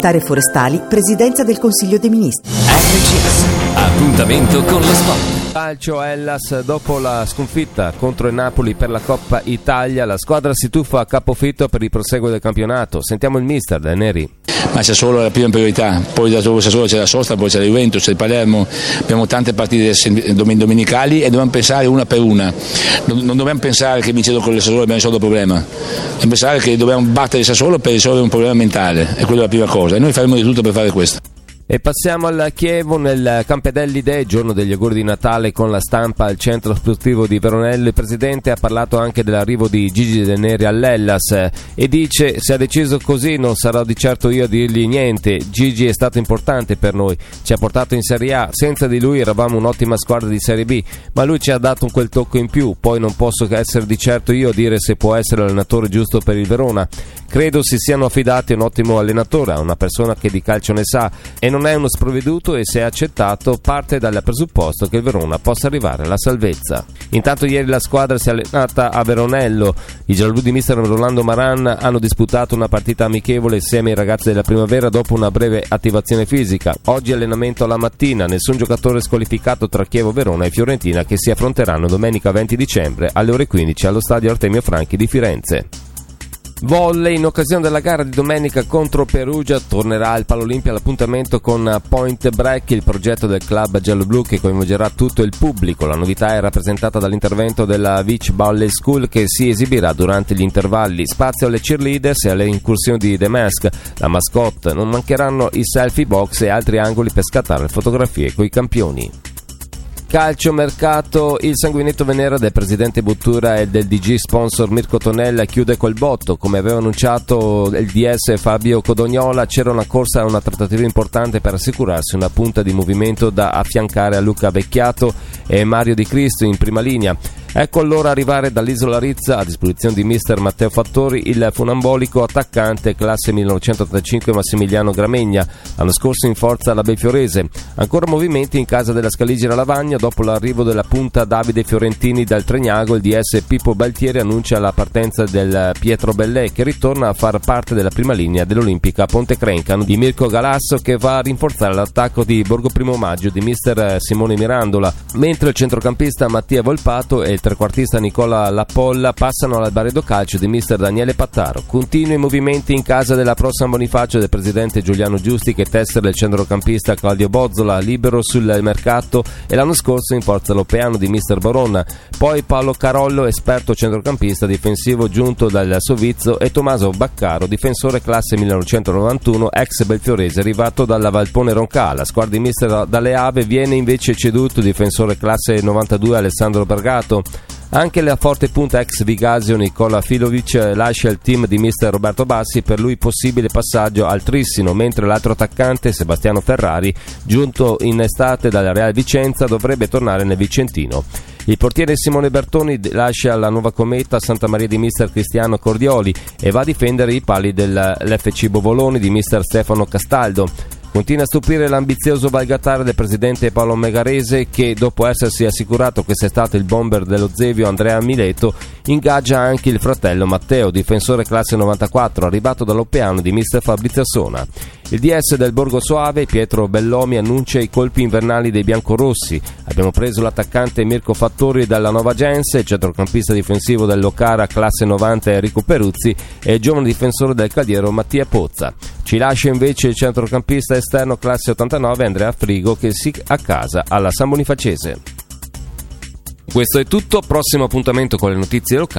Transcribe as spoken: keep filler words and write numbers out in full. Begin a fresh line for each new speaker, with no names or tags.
Tare Forestali, Presidenza del Consiglio dei Ministri.
R G S, appuntamento con lo sport.
Calcio Hellas, dopo la sconfitta contro il Napoli per la Coppa Italia, la squadra si tuffa a capofitto per il proseguo del campionato. Sentiamo il mister Del Neri.
Ma Sassuolo è la prima priorità, poi dopo Sassuolo c'è la Sosta, poi c'è la Juventus, c'è il Palermo, abbiamo tante partite domenicali e dobbiamo pensare una per una, non dobbiamo pensare che vincendo con il Sassuolo abbiamo risolto il problema, dobbiamo pensare che dobbiamo battere il Sassuolo per risolvere un problema mentale, e quella è la prima cosa, e noi faremo di tutto per fare questo.
E passiamo al Chievo, nel Campedelli Day, giorno degli auguri di Natale con la stampa al centro sportivo di Veronello. Il presidente ha parlato anche dell'arrivo di Gigi Del Neri all'Hellas e dice: se ha deciso così non sarò di certo io a dirgli niente, Gigi è stato importante per noi, ci ha portato in Serie A, senza di lui eravamo un'ottima squadra di Serie B, ma lui ci ha dato un quel tocco in più, poi non posso essere di certo io a dire se può essere l'allenatore giusto per il Verona. Credo si siano affidati a un ottimo allenatore, a una persona che di calcio ne sa e non è uno sprovveduto, e se è accettato parte dal presupposto che il Verona possa arrivare alla salvezza. Intanto ieri la squadra si è allenata a Veronello, i gialloblu di mister Rolando Maran hanno disputato una partita amichevole insieme ai ragazzi della Primavera dopo una breve attivazione fisica. Oggi allenamento alla mattina, nessun giocatore squalificato tra Chievo, Verona e Fiorentina, che si affronteranno domenica venti dicembre alle ore quindici allo stadio Artemio Franchi di Firenze. Volley, in occasione della gara di domenica contro Perugia tornerà al Palolimpia l'appuntamento con Point Break, il progetto del club gialloblu che coinvolgerà tutto il pubblico. La novità è rappresentata dall'intervento della Beach Volley School, che si esibirà durante gli intervalli. Spazio alle cheerleaders e alle incursioni di The Mask, la mascotte. Non mancheranno i selfie box e altri angoli per scattare fotografie coi campioni. Calcio mercato, il sanguinetto Venera del presidente Bottura e del D G sponsor Mirko Tonella chiude col botto. Come aveva annunciato il D S Fabio Codognola, c'era una corsa a una trattativa importante per assicurarsi una punta di movimento da affiancare a Luca Becchiato e Mario Di Cristo in prima linea. Ecco allora arrivare dall'Isola Rizza, a disposizione di mister Matteo Fattori, il funambolico attaccante classe millenovecentottantacinque Massimiliano Gramegna, l'anno scorso in forza alla Belfiorese. Ancora movimenti in casa della Scaligera Lavagna. Dopo l'arrivo della punta Davide Fiorentini dal Tregnago, il D S Pippo Baltieri annuncia la partenza del Pietro Bellè, che ritorna a far parte della prima linea dell'Olimpica Ponte Crencano di Mirko Galasso, che va a rinforzare l'attacco di Borgo Primo Maggio di mister Simone Mirandola, mentre il centrocampista Mattia Volpato e il trequartista Nicola Lapolla passano all'Albaredo Calcio di mister Daniele Pattaro. Continui movimenti in casa della Pro San Bonifacio del presidente Giuliano Giusti, che testa del centrocampista Claudio Bozzola, libero sul mercato e l'anno scorso in forza l'Opeano di mister Baronna. Poi Paolo Carollo, esperto centrocampista difensivo giunto dal Sovizzo, e Tommaso Baccaro, difensore classe millenovecentonovantuno, ex Belfiorese arrivato dalla Valpone Roncà. La squadra di mister Dalle Ave viene invece ceduto il difensore classe novantadue Alessandro Bergato. Anche la forte punta ex Vigasio Nicola Filovic lascia il team di mister Roberto Bassi, per lui possibile passaggio al Trissino, mentre l'altro attaccante Sebastiano Ferrari, giunto in estate dalla Real Vicenza, dovrebbe tornare nel Vicentino. Il portiere Simone Bertoni lascia la Nuova Cometa Santa Maria di mister Cristiano Cordioli e va a difendere i pali dell'F C Bovoloni di mister Stefano Castaldo. Continua a stupire l'ambizioso Valgatare del presidente Paolo Megarese, che dopo essersi assicurato quest'estate il bomber dello Zevio Andrea Mileto ingaggia anche il fratello Matteo, difensore classe novantaquattro, arrivato dall'Opeano di mister Fabrizio Sona. Il D S del Borgo Soave Pietro Bellomi annuncia i colpi invernali dei biancorossi. Abbiamo preso l'attaccante Mirko Fattori dalla Nova Gens, il centrocampista difensivo dell'Ocara classe novanta Enrico Peruzzi e il giovane difensore del Caliero Mattia Pozza. Ci lascia invece il centrocampista esterno classe ottantanove Andrea Frigo, che si accasa alla San Bonifacese. Questo è tutto, prossimo appuntamento con le notizie locali